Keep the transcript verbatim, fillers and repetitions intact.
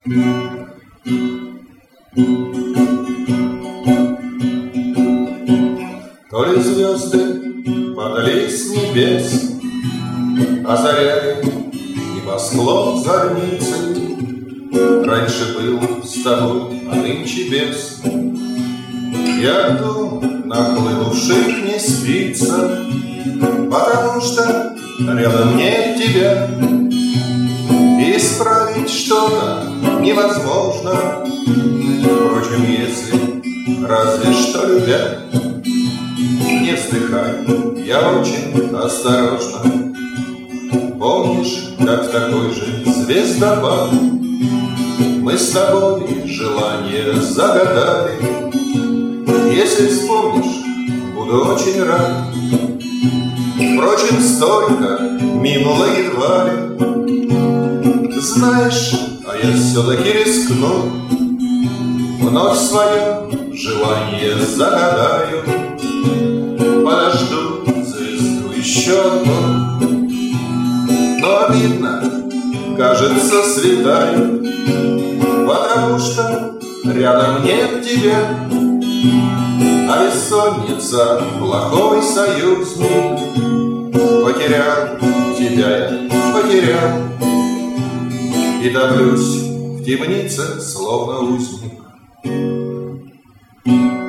То ли звезды падали с небес, озаряли небосклон зорницы. Раньше был с тобой, а нынче без. Я дом нахлынувших не спится, потому что рядом нет тебя. Исправить что-то невозможно, впрочем, если разве что любя. Не вздыхай, я очень осторожно. Помнишь, как в такой же звездопад мы с тобой желание загадали? Если вспомнишь, буду очень рад. Впрочем, столько минуло едва ли. Знаешь, а я все-таки рискну, вновь свое желание загадаю. Подожду звезду еще одну, но обидно, кажется, слетаю, потому что рядом нет тебя. А бессонница — плохой союзник. Потерял тебя я, потерял, и топлюсь в темнице, словно узник.